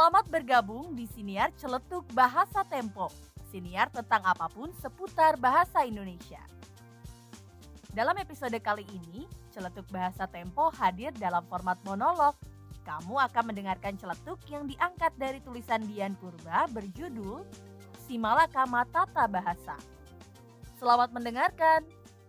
Selamat bergabung di Siniar Celetuk Bahasa Tempo. Siniar tentang apapun seputar bahasa Indonesia. Dalam episode kali ini, Celetuk Bahasa Tempo hadir dalam format monolog. Kamu akan mendengarkan celetuk yang diangkat dari tulisan Dian Purba berjudul Si Malakama Tata Bahasa. Selamat mendengarkan.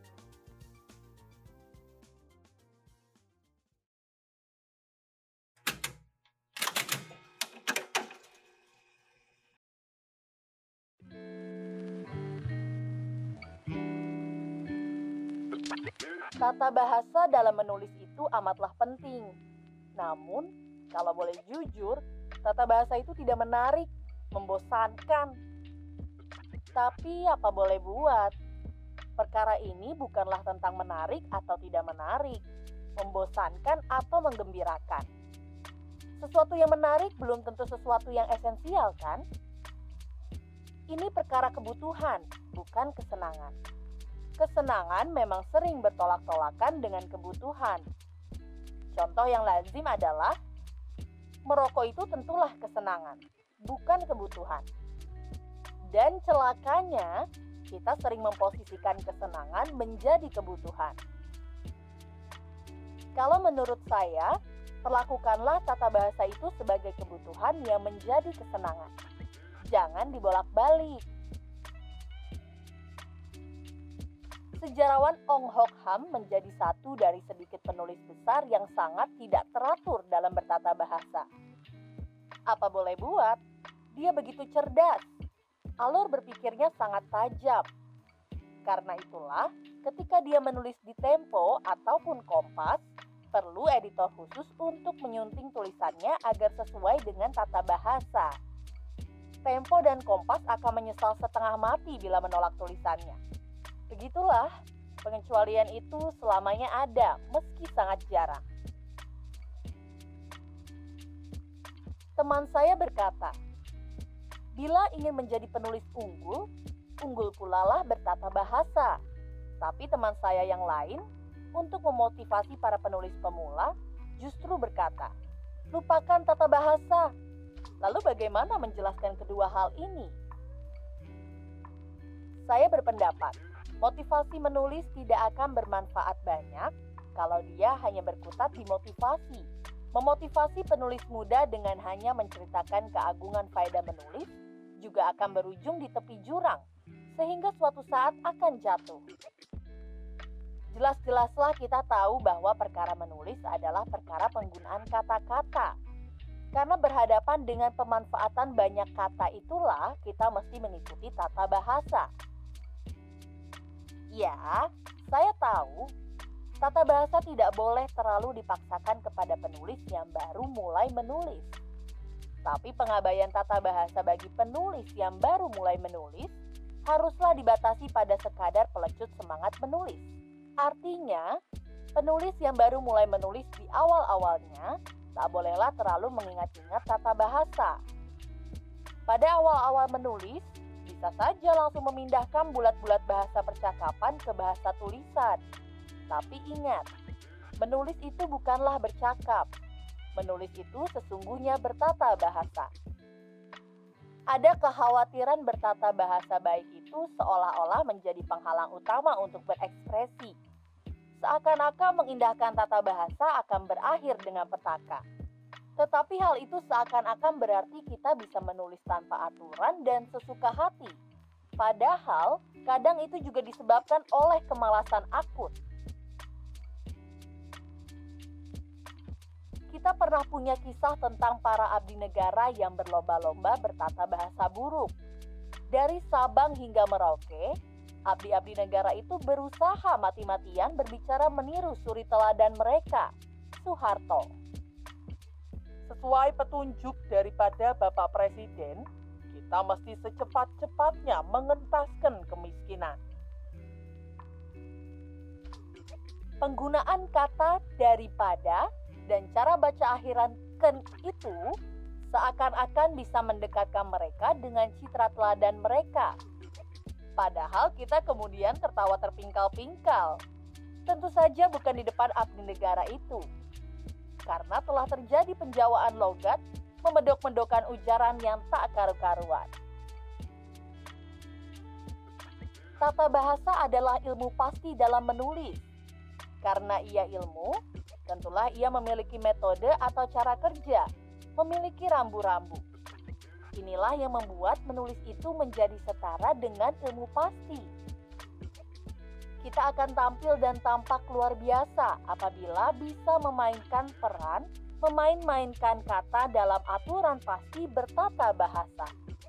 Tata bahasa dalam menulis itu amatlah penting. Namun, kalau boleh jujur, tata bahasa itu tidak menarik, membosankan. Tapi apa boleh buat? Perkara ini bukanlah tentang menarik atau tidak menarik, membosankan atau menggembirakan. Sesuatu yang menarik belum tentu sesuatu yang esensial, kan? Ini perkara kebutuhan, bukan kesenangan. Kesenangan memang sering bertolak-tolakan dengan kebutuhan. Contoh yang lazim adalah merokok itu tentulah kesenangan, bukan kebutuhan. Dan celakanya, kita sering memposisikan kesenangan menjadi kebutuhan. Kalau menurut saya, perlakukanlah tata bahasa itu sebagai kebutuhan yang menjadi kesenangan. Jangan dibolak-balik. Sejarawan Ong Hok Ham menjadi satu dari sedikit penulis besar yang sangat tidak teratur dalam bertata bahasa. Apa boleh buat, dia begitu cerdas. Alur berpikirnya sangat tajam. Karena itulah, ketika dia menulis di Tempo ataupun Kompas, perlu editor khusus untuk menyunting tulisannya agar sesuai dengan tata bahasa. Tempo dan Kompas akan menyesal setengah mati bila menolak tulisannya. Begitulah, pengecualian itu selamanya ada, meski sangat jarang. Teman saya berkata, bila ingin menjadi penulis unggul, unggul pula lah bertata bahasa. Tapi teman saya yang lain, untuk memotivasi para penulis pemula, justru berkata, lupakan tata bahasa. Lalu bagaimana menjelaskan kedua hal ini? Saya berpendapat, motivasi menulis tidak akan bermanfaat banyak kalau dia hanya berkutat di motivasi. Memotivasi penulis muda dengan hanya menceritakan keagungan faedah menulis juga akan berujung di tepi jurang, sehingga suatu saat akan jatuh. Jelas-jelaslah kita tahu bahwa perkara menulis adalah perkara penggunaan kata-kata. Karena berhadapan dengan pemanfaatan banyak kata itulah kita mesti mengikuti tata bahasa. Ya, saya tahu, tata bahasa tidak boleh terlalu dipaksakan kepada penulis yang baru mulai menulis. Tapi pengabaian tata bahasa bagi penulis yang baru mulai menulis haruslah dibatasi pada sekadar pelecut semangat menulis. Artinya, penulis yang baru mulai menulis di awal-awalnya tak bolehlah terlalu mengingat-ingat tata bahasa. Pada awal-awal menulis, bisa saja langsung memindahkan bulat-bulat bahasa percakapan ke bahasa tulisan. Tapi ingat, menulis itu bukanlah bercakap. Menulis itu sesungguhnya bertata bahasa. Ada kekhawatiran bertata bahasa baik itu seolah-olah menjadi penghalang utama untuk berekspresi. Seakan-akan mengindahkan tata bahasa akan berakhir dengan petaka. Tetapi hal itu seakan-akan berarti kita bisa menulis tanpa aturan dan sesuka hati. Padahal, kadang itu juga disebabkan oleh kemalasan akut. Kita pernah punya kisah tentang para abdi negara yang berlomba-lomba bertata bahasa buruk. Dari Sabang hingga Merauke, abdi-abdi negara itu berusaha mati-matian berbicara meniru suri teladan mereka, Soeharto. Sesuai petunjuk daripada Bapak Presiden, kita mesti secepat-cepatnya mengentaskan kemiskinan. Penggunaan kata daripada dan cara baca akhiran ken itu seakan-akan bisa mendekatkan mereka dengan citra teladan mereka. Padahal kita kemudian tertawa terpingkal-pingkal. Tentu saja bukan di depan abdi negara itu. Karena telah terjadi penjawaan logat memedok-medokkan ujaran yang tak karu-karuan. Tata bahasa adalah ilmu pasti dalam menulis. Karena ia ilmu, tentulah ia memiliki metode atau cara kerja, memiliki rambu-rambu. Inilah yang membuat menulis itu menjadi setara dengan ilmu pasti. Kita akan tampil dan tampak luar biasa apabila bisa memainkan peran, memain-mainkan kata dalam aturan pasti bertata bahasa.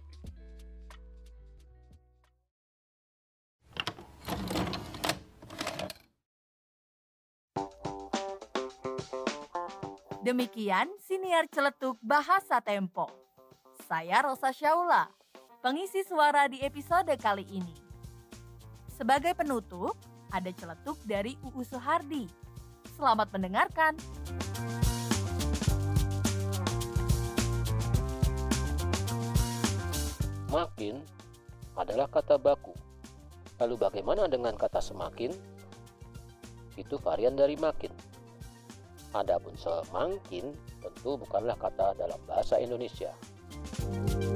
Demikian siniar celetuk Bahasa Tempo. Saya Rosa Syaula, pengisi suara di episode kali ini. Sebagai penutup, ada celetuk dari UU Suhardi. Selamat mendengarkan. Makin adalah kata baku. Lalu bagaimana dengan kata semakin? Itu varian dari makin. Adapun semangkin tentu bukanlah kata dalam bahasa Indonesia.